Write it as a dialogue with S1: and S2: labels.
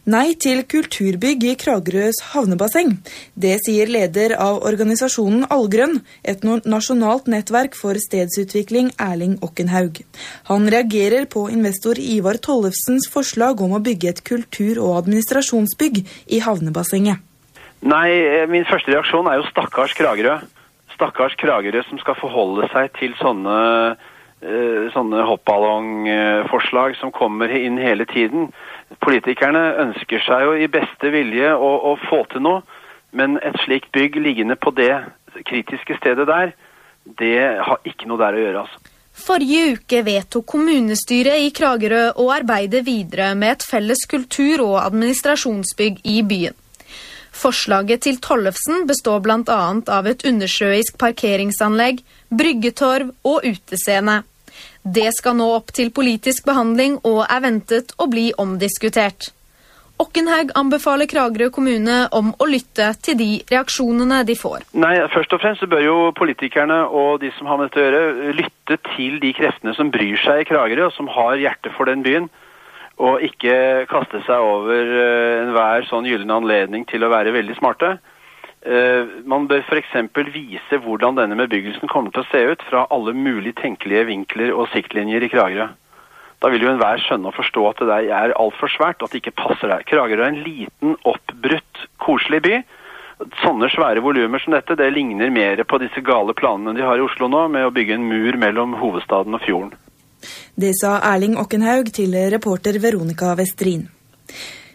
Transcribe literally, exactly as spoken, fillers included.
S1: Nei til kulturbygg i Kragerøs havnebasseng. Det sier leder av organisasjonen Allgrønn, et nasjonalt nettverk for stedsutvikling, Erling Okkenhaug. Han reagerer på investor Ivar Tollefsens forslag om å bygge et kultur- og administrasjonsbygg i havnebassenget.
S2: Nei, min første reaksjon er jo stakkars Kragerø. Stakkars Kragerø som skal forholde seg til sånne, uh, sånne hoppballongforslag som kommer inn hele tiden. Politikerne ønsker seg jo i beste vilje å, å få til noe, men et slikt bygg liggende på det kritiske stedet der, det har ikke noe der å gjøre, altså.
S3: Forrige uke vedtok kommunestyret i Kragerø å arbeide videre med et felles kultur- og administrasjonsbygg i byen. Forslaget til Tollefsen består blant annet av et undersjøisk parkeringsanlegg, bryggetorv og utescene. Det skal nå opp til politisk behandling og er ventet å bli omdiskutert. Okkenhaug anbefaler Kragerø kommune om å lytte til de reaksjonene de får.
S2: Nei, først og fremst så bør jo politikerne og de som har med dette å gjøre lytte til de kreftene som bryr seg i Kragerø og som har hjerte for den byen, og ikke kaste seg over enhver sånn gyllene anledning til å være veldig smarte. Uh, man bør for eksempel vise hvordan denne bebyggelsen kommer til å se ut fra alle mulige tenkelige vinkler og siktlinjer i Kragerø. Da vil jo enhver skjønne og forstå at det der er alt for svært, at det ikke passer der. Kragerø er en liten, oppbrutt, koselig by. Sånne svære volumer som dette, det ligner mer på disse gale planene de har i Oslo nå, med å bygge en mur mellom hovedstaden og fjorden.
S1: Det sa Erling Okkenhaug til reporter Veronica Westrin.